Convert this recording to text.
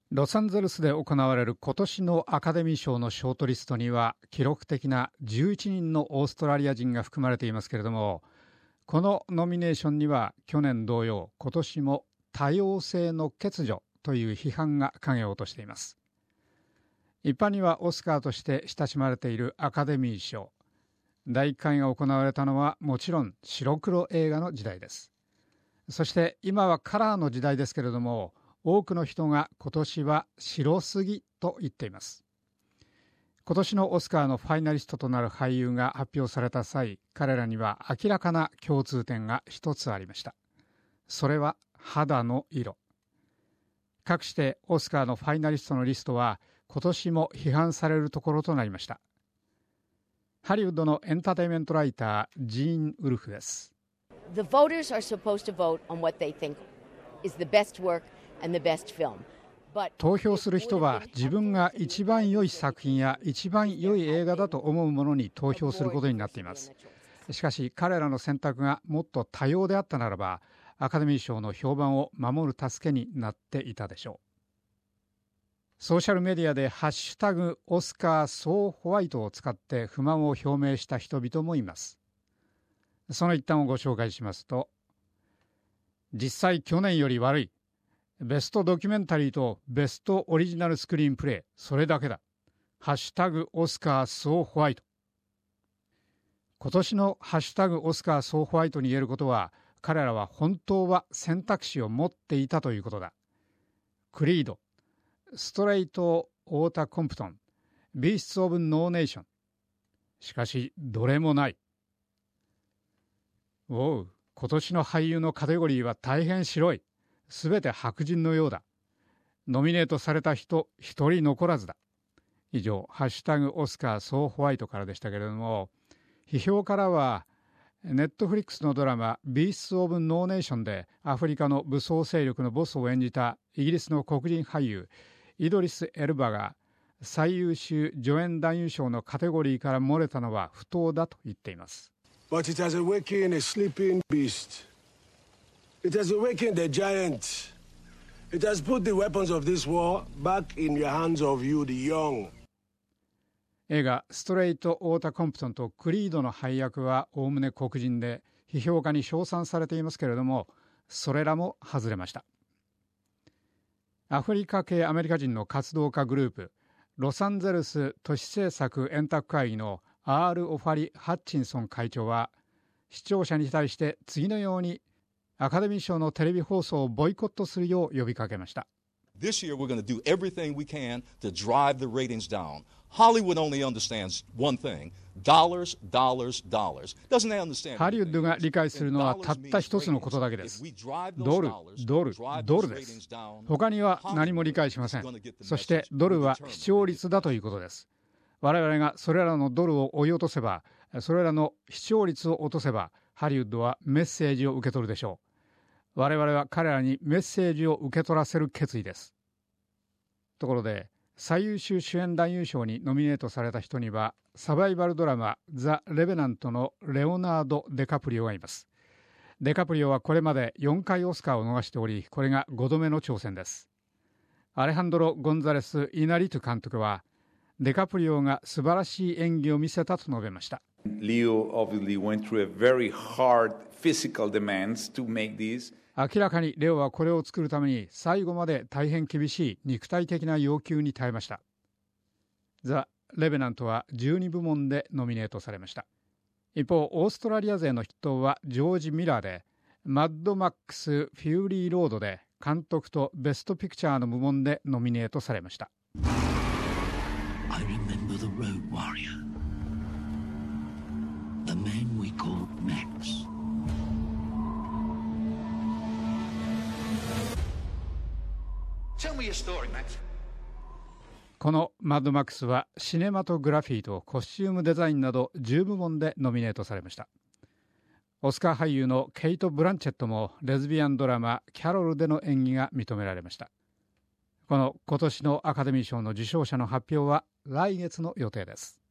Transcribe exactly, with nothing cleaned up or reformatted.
ロサンゼルスで行われる今年のアカデミー賞のショートリストには記録的なじゅういちにんのオーストラリア人が含まれていますけれども、このノミネーションには去年同様今年も多様性の欠如という批判が影を落としています。一般にはオスカーとして親しまれているアカデミー賞、だいいっかいが行われたのはもちろん白黒映画の時代です。そして今はカラーの時代ですけれども、多くの人が今年は白すぎと言っています。今年のオスカーのファイナリストとなる俳優が発表された際、彼らには明らかな共通点が一つありました。それは肌の色。かくしてオスカーのファイナリストのリストは今年も批判されるところとなりました。ハリウッドのエンターテインメントライター、ジーン・ウルフです。 The voters are supposed to vote on what they think is the best work and the best film. 投票する人は自分が一番良い作品や一番良い映画だと思うものに投票することになっています。しかし彼らの選択がもっと多様であったならば、アカデミー賞の評判を守る助けになっていたでしょう。ソーシャルメディアでハッシュタグオスカーソーホワイトを使って不満を表明した人々もいます。その一端をご紹介しますと、実際去年より悪い。ベストドキュメンタリーとベストオリジナルスクリーンプレイ、それだけだ。ハッシュタグオスカーソーホワイト。今年のハッシュタグオスカーソーホワイトに言えることは、彼らは本当は選択肢を持っていたということだ。クリード、ストレイト・オータ・コンプトン、ビースツ・オブ・ノーネーション。しかしどれもない。おう、今年の俳優のカテゴリーは大変白い。すべて白人のようだ。ノミネートされた人一人残らずだ。以上、ハッシュタグオスカーソーホワイトからでしたけれども、批評からはネットフリックスのドラマビースツ・オブ・ノーネーションでアフリカの武装勢力のボスを演じたイギリスの黒人俳優イドリス・エルバが最優秀助演男優賞のカテゴリーから漏れたのは不当だと言っています。 But it has awakened a sleeping beast. It has awakened the giant. It has put the weapons of this war back in the hands of you, the young. 映画ストレイト・オータ・コンプトンとクリードの配役はおおむね黒人で批評家に称賛されていますけれども、それらも外れました。アフリカ系アメリカ人の活動家グループロサンゼルス都市政策円卓会議のアール・オファリ・ハッチンソン会長は視聴者に対して次のようにアカデミー賞のテレビ放送をボイコットするよう呼びかけました。 This year we're going to do everything we can to drive the ratings down. Hollywood only understands one thing. Dollars, dollars, dollars. Doesn't they understand? ハリウッドが理解するのはたった一つのことだけです。ドル、ドル、ドルです。他には何も理解しません。そしてドルは視聴率だということです。我々がそれらのドルを追い落とせば、それらの視聴率を落とせば、ハリウッドはメッセージを受け取るでしょう。我々は彼らにメッセージを受け取らせる決意です。ところで、最優秀主演男優賞にノミネートされた人には、サバイバルドラマザ・レベナントのレオナード・デカプリオがいます。デカプリオはこれまでよんかいオスカーを逃しており、これがごどめの挑戦です。アレハンドロ・ゴンザレス・イナリトゥ監督は、デカプリオが素晴らしい演技を見せたと述べました。 Leo obviously went through a very hard physical demands to make these. 明らかにレオはこれを作るために最後まで大変厳しい肉体的な要求に耐えました。ザ・レベナントはじゅうにぶもんでノミネートされました。一方、オーストラリア勢の筆頭はジョージ・ミラーで、マッドマックス・フューリー・ロードで監督とベストピクチャーの部門でノミネートされました。 I remember the road warrior, the man we called Max. Tell me your story, Max. このマッドマックスはシネマトグラフィーとコスチュームデザインなどじゅうぶもんでノミネートされました。オスカー俳優のケイト・ブランチェットもレズビアンドラマキャロルでの演技が認められました。この今年のアカデミー賞の受賞者の発表は来月の予定です。